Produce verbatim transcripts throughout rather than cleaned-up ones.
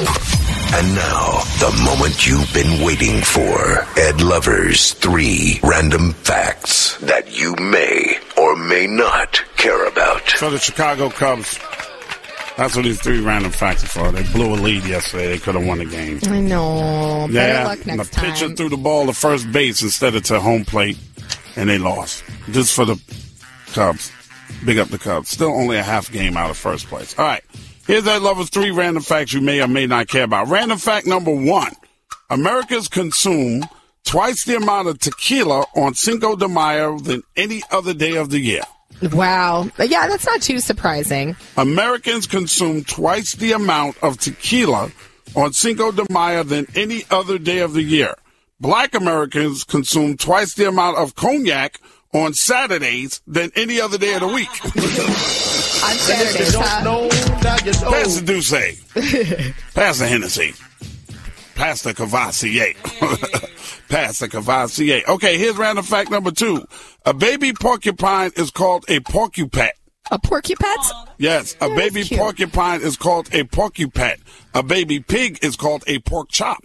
And now, the moment you've been waiting for. Ed Lover's three random facts that you may or may not care about. So the Chicago Cubs, that's what these three random facts are for. They blew a lead yesterday. They could have won the game. I know. Better yeah, luck next the pitcher time. threw the ball to first base instead of to home plate, and they lost. Just for the Cubs. Big up the Cubs. Still only a half game out of first place. All right. Here's Ed Lover's three random facts you may or may not care about. Random fact number one. Americans consume twice the amount of tequila on Cinco de Mayo than any other day of the year. Wow. Yeah, that's not too surprising. Americans consume twice the amount of tequila on Cinco de Mayo than any other day of the year. Black Americans consume twice the amount of cognac on Saturdays than any other day of the week. On Saturdays, huh? Pass the Douce. Pass the Hennessy. Pass the Cavassier. Pass the Cavassier. Okay, here's random fact number two. A baby porcupine is called a porcupet. A porcupet? Yes, a That baby is cute. porcupine is called a porcupet. A baby pig is called a pork chop.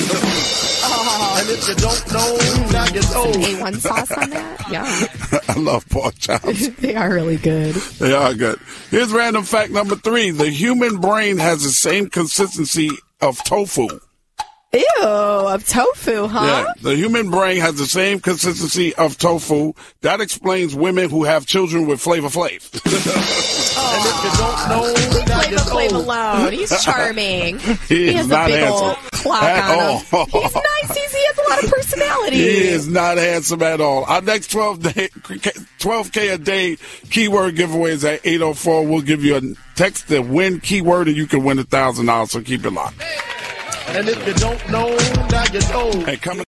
Oh. And if you don't know, now you know. A one sauce on that? Yeah. I love pork chops. They are really good. They are good. Here's random fact number three. The human brain has the same consistency of tofu. Ew, of tofu, huh? Yeah, the human brain has the same consistency of tofu. That explains women who have children with Flavor Flav. And if you don't know, now you Flavor Flav know. alone. He's charming. He, He is has not a big handsome old clock at on all. him. He's nice. He's, he has a lot of personality. He is not handsome at all. Our next twelve day, twelve K a day keyword giveaways at eight oh four. We'll give you a text the win keyword and you can win one thousand dollars, so keep it locked. And if you don't know, now you know. Hey, coming.